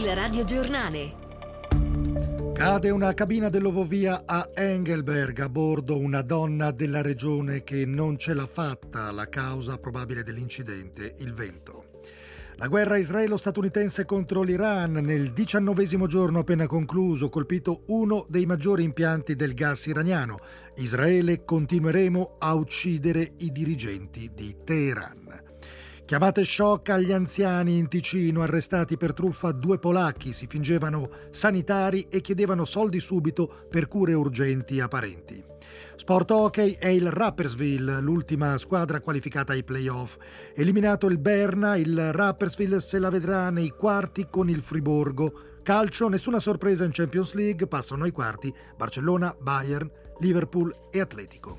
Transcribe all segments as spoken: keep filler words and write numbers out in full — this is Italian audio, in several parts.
Il radiogiornale. Cade una cabina dell'Ovovia a Engelberg, a bordo una donna della regione che non ce l'ha fatta. La causa probabile dell'incidente, il vento. La guerra israelo-statunitense contro l'Iran, nel diciannovesimo giorno appena concluso, colpito uno dei maggiori impianti del gas iraniano. Israele: continueremo a uccidere i dirigenti di Teheran. Chiamate shock agli anziani in Ticino, arrestati per truffa due polacchi, si fingevano sanitari e chiedevano soldi subito per cure urgenti a parenti. Sport hockey è il Rapperswil, l'ultima squadra qualificata ai playoff. Eliminato il Berna, il Rapperswil se la vedrà nei quarti con il Friburgo. Calcio, nessuna sorpresa in Champions League, passano ai quarti Barcellona, Bayern, Liverpool e Atletico.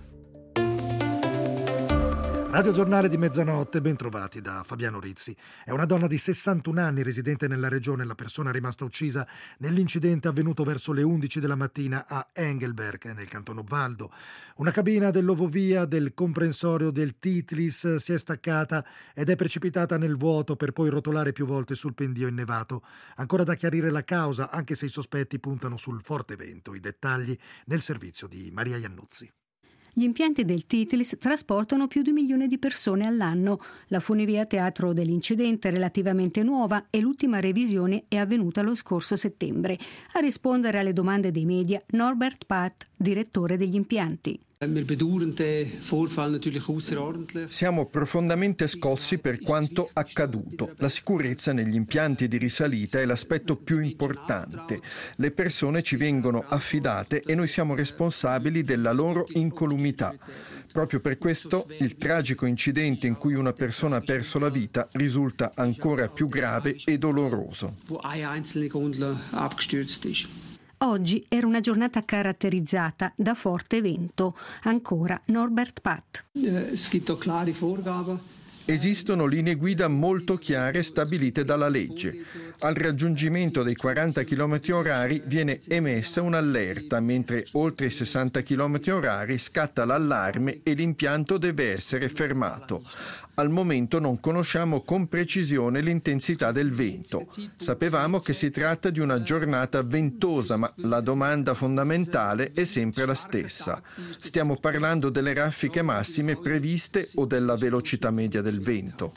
Radio Giornale di mezzanotte, ben trovati da Fabiano Rizzi. È una donna di sessantuno anni residente nella regione, la persona rimasta uccisa nell'incidente avvenuto verso le undici della mattina a Engelberg, nel canton Obwaldo. Una cabina dell'Ovovia del comprensorio del Titlis si è staccata ed è precipitata nel vuoto per poi rotolare più volte sul pendio innevato. Ancora da chiarire la causa, anche se i sospetti puntano sul forte vento. I dettagli nel servizio di Maria Iannuzzi. Gli impianti del Titlis trasportano più di un milione di persone all'anno. La funivia teatro dell'incidente è relativamente nuova e l'ultima revisione è avvenuta lo scorso settembre. A rispondere alle domande dei media, Norbert Patt, direttore degli impianti. Siamo profondamente scossi per quanto accaduto. La sicurezza negli impianti di risalita è l'aspetto più importante. Le persone ci vengono affidate e noi siamo responsabili della loro incolumità. Proprio per questo il tragico incidente in cui una persona ha perso la vita risulta ancora più grave e doloroso. Oggi era una giornata caratterizzata da forte vento. Ancora Norbert Patt. Esistono linee guida molto chiare stabilite dalla legge. Al raggiungimento dei quaranta chilometri orari viene emessa un'allerta, mentre oltre i sessanta chilometri orari scatta l'allarme e l'impianto deve essere fermato. Al momento non conosciamo con precisione l'intensità del vento. Sapevamo che si tratta di una giornata ventosa, ma la domanda fondamentale è sempre la stessa. Stiamo parlando delle raffiche massime previste o della velocità media del vento?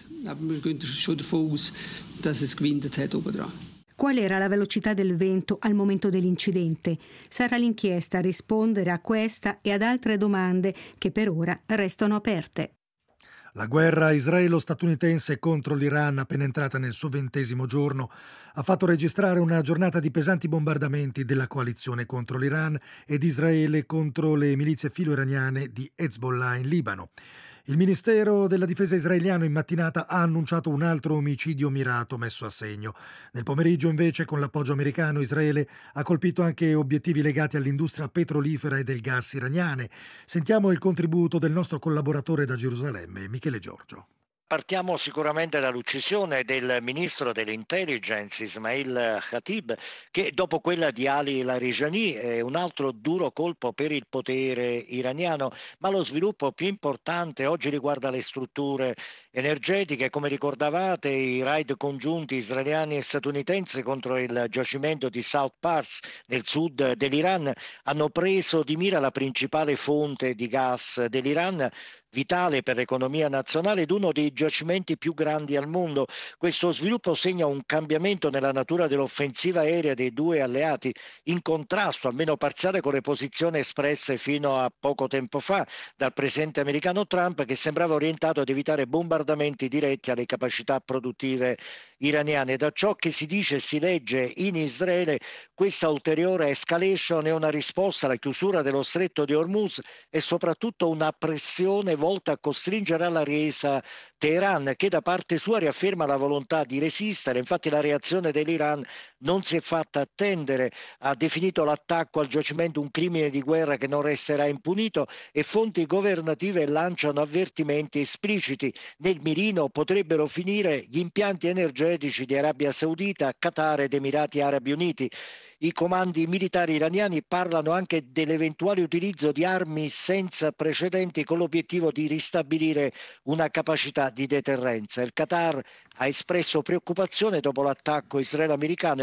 Qual era la velocità del vento al momento dell'incidente? Sarà l'inchiesta a rispondere a questa e ad altre domande che per ora restano aperte. La guerra israelo-statunitense contro l'Iran, appena entrata nel suo ventesimo giorno, ha fatto registrare una giornata di pesanti bombardamenti della coalizione contro l'Iran ed Israele contro le milizie filo-iraniane di Hezbollah in Libano. Il Ministero della Difesa israeliano in mattinata ha annunciato un altro omicidio mirato messo a segno. Nel pomeriggio, invece, con l'appoggio americano, Israele ha colpito anche obiettivi legati all'industria petrolifera e del gas iraniane. Sentiamo il contributo del nostro collaboratore da Gerusalemme, Michele Giorgio. Partiamo sicuramente dall'uccisione del ministro dell'intelligence Ismail Khatib, che dopo quella di Ali Larijani è un altro duro colpo per il potere iraniano, ma lo sviluppo più importante oggi riguarda le strutture energetiche. Come ricordavate, i raid congiunti israeliani e statunitensi contro il giacimento di South Pars nel sud dell'Iran hanno preso di mira la principale fonte di gas dell'Iran, vitale per l'economia nazionale ed uno dei giacimenti più grandi al mondo. Questo sviluppo segna un cambiamento nella natura dell'offensiva aerea dei due alleati, in contrasto almeno parziale con le posizioni espresse fino a poco tempo fa dal presidente americano Trump, che sembrava orientato ad evitare bombardamenti diretti alle capacità produttive iraniane. Da ciò che si dice e si legge in Israele, questa ulteriore escalation è una risposta alla chiusura dello stretto di Hormuz e soprattutto una pressione volta a costringere alla resa Teheran, che da parte sua riafferma la volontà di resistere. Infatti la reazione dell'Iran non si è fatta attendere, ha definito l'attacco al giacimento un crimine di guerra che non resterà impunito e fonti governative lanciano avvertimenti espliciti. Nel mirino potrebbero finire gli impianti energetici di Arabia Saudita, Qatar ed Emirati Arabi Uniti. I comandi militari iraniani parlano anche dell'eventuale utilizzo di armi senza precedenti con l'obiettivo di ristabilire una capacità di deterrenza. Il Qatar ha espresso preoccupazione dopo l'attacco israelo-americano e ha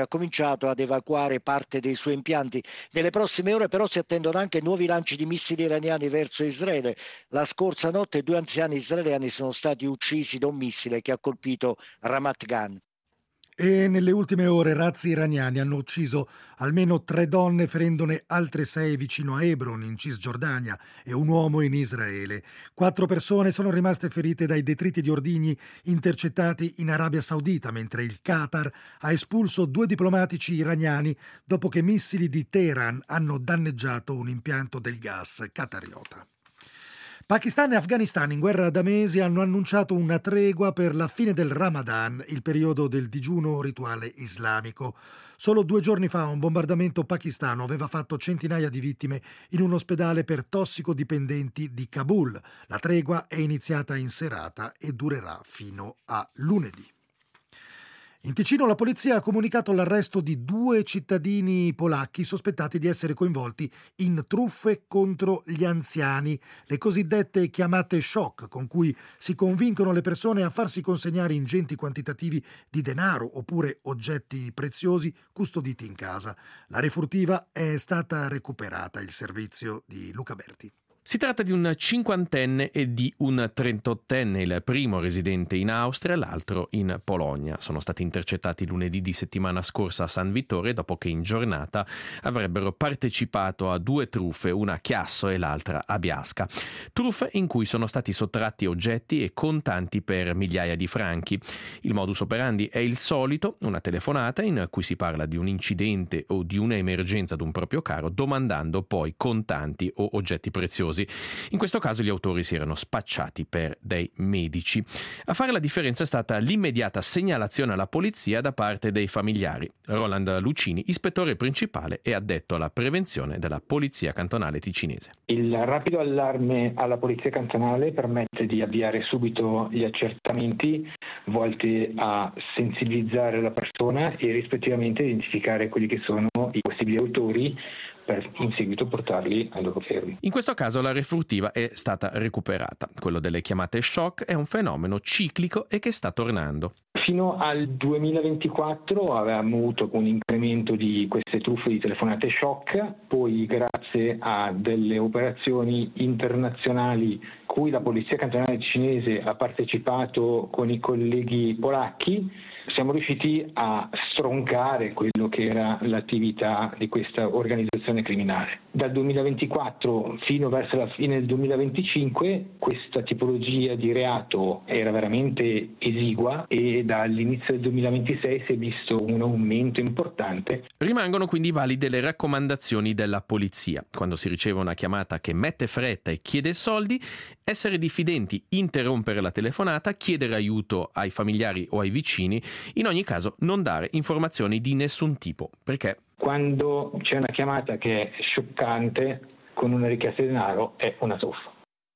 ha cominciato ad evacuare parte dei suoi impianti. Nelle prossime ore però si attendono anche nuovi lanci di missili iraniani verso Israele. La scorsa notte due anziani israeliani sono stati uccisi da un missile che ha colpito Ramat Gan. E nelle ultime ore razzi iraniani hanno ucciso almeno tre donne, ferendone altre sei vicino a Hebron, in Cisgiordania, e un uomo in Israele. Quattro persone sono rimaste ferite dai detriti di ordigni intercettati in Arabia Saudita, mentre il Qatar ha espulso due diplomatici iraniani dopo che missili di Teheran hanno danneggiato un impianto del gas qatariota. Pakistan e Afghanistan, in guerra da mesi, hanno annunciato una tregua per la fine del Ramadan, il periodo del digiuno rituale islamico. Solo due giorni fa un bombardamento pakistano aveva fatto centinaia di vittime in un ospedale per tossicodipendenti di Kabul. La tregua è iniziata in serata e durerà fino a lunedì. In Ticino la polizia ha comunicato l'arresto di due cittadini polacchi sospettati di essere coinvolti in truffe contro gli anziani, le cosiddette chiamate shock, con cui si convincono le persone a farsi consegnare ingenti quantitativi di denaro oppure oggetti preziosi custoditi in casa. La refurtiva è stata recuperata. Il servizio di Luca Berti. Si tratta di un cinquantenne e di un trentottenne, il primo residente in Austria, l'altro in Polonia. Sono stati intercettati lunedì di settimana scorsa a San Vittore dopo che in giornata avrebbero partecipato a due truffe, una a Chiasso e l'altra a Biasca. Truffe in cui sono stati sottratti oggetti e contanti per migliaia di franchi. Il modus operandi è il solito, una telefonata in cui si parla di un incidente o di un'emergenza ad un proprio caro, domandando poi contanti o oggetti preziosi. In questo caso gli autori si erano spacciati per dei medici. A fare la differenza è stata l'immediata segnalazione alla polizia da parte dei familiari. Roland Lucini, ispettore principale e addetto alla prevenzione della Polizia Cantonale Ticinese. Il rapido allarme alla Polizia Cantonale permette di avviare subito gli accertamenti volti a sensibilizzare la persona e rispettivamente identificare quelli che sono i possibili autori per in seguito portarli ai loro fermi. In questo caso la refurtiva è stata recuperata. Quello delle chiamate shock è un fenomeno ciclico e che sta tornando. Fino al duemilaventiquattro avevamo avuto un incremento di queste truffe di telefonate shock, poi grazie a delle operazioni internazionali cui la Polizia Cantonale Cinese ha partecipato con i colleghi polacchi, siamo riusciti a stroncare quello che era l'attività di questa organizzazione criminale. Dal duemilaventiquattro fino verso la fine del duemilaventicinque questa tipologia di reato era veramente esigua e dall'inizio del duemilaventisei si è visto un aumento importante. Rimangono quindi valide le raccomandazioni della polizia. Quando si riceve una chiamata che mette fretta e chiede soldi, essere diffidenti, interrompere la telefonata, chiedere aiuto ai familiari o ai vicini, in ogni caso non dare informazioni di nessun tipo, perché quando c'è una chiamata che è scioccante con una richiesta di denaro è una truffa.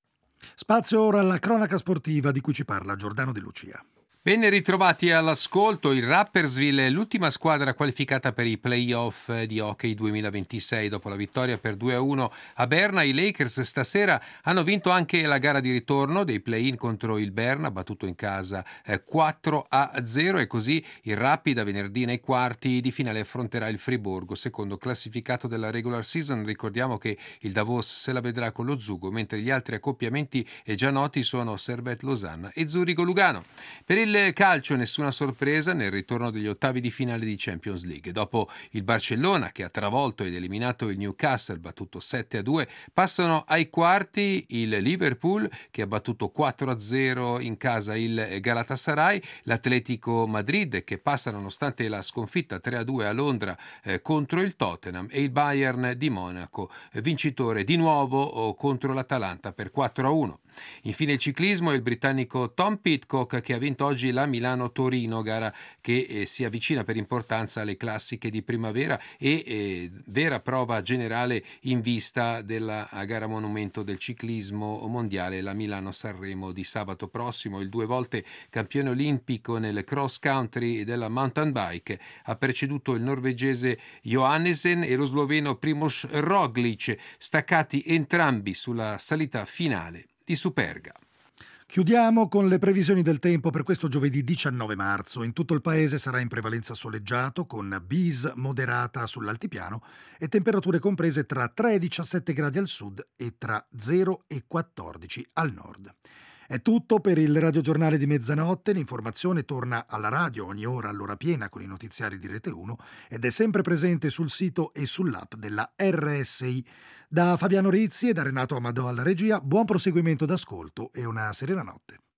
Spazio ora alla cronaca sportiva di cui ci parla Giordano De Lucia. Ben ritrovati all'ascolto. Il Rapperswil è l'ultima squadra qualificata per i play-off di hockey duemilaventisei. Dopo la vittoria per due a uno a Berna, i Lakers stasera hanno vinto anche la gara di ritorno dei play-in contro il Berna, battuto in casa quattro a zero, e così il Rapid a venerdì nei quarti di finale affronterà il Friburgo, secondo classificato della regular season. Ricordiamo che il Davos se la vedrà con lo Zugo, mentre gli altri accoppiamenti già noti sono Servette Losanna e Zurigo Lugano. Per il Il calcio nessuna sorpresa nel ritorno degli ottavi di finale di Champions League. Dopo il Barcellona, che ha travolto ed eliminato il Newcastle, battuto sette a due, passano ai quarti il Liverpool, che ha battuto quattro a zero in casa il Galatasaray, l'Atletico Madrid, che passa nonostante la sconfitta tre a due a Londra eh, contro il Tottenham, e il Bayern di Monaco, eh, vincitore di nuovo oh, contro l'Atalanta per quattro a uno. Infine il ciclismo e il britannico Tom Pidcock, che ha vinto oggi la Milano-Torino, gara che eh, si avvicina per importanza alle classiche di primavera e eh, vera prova generale in vista della gara monumento del ciclismo mondiale, la Milano-Sanremo di sabato prossimo. Il due volte campione olimpico nel cross country della mountain bike ha preceduto il norvegese Johannesen e lo sloveno Primož Roglič, staccati entrambi sulla salita finale di Superga. Chiudiamo con le previsioni del tempo per questo giovedì diciannove marzo. In tutto il paese sarà in prevalenza soleggiato, con bis moderata sull'altipiano e temperature comprese tra tre e diciassette gradi al sud e tra zero e quattordici al nord. È tutto per il radiogiornale di mezzanotte. L'informazione torna alla radio ogni ora all'ora piena con i notiziari di Rete uno ed è sempre presente sul sito e sull'app della R S I. Da Fabiano Rizzi e da Renato Amadò alla regia, buon proseguimento d'ascolto e una serena notte.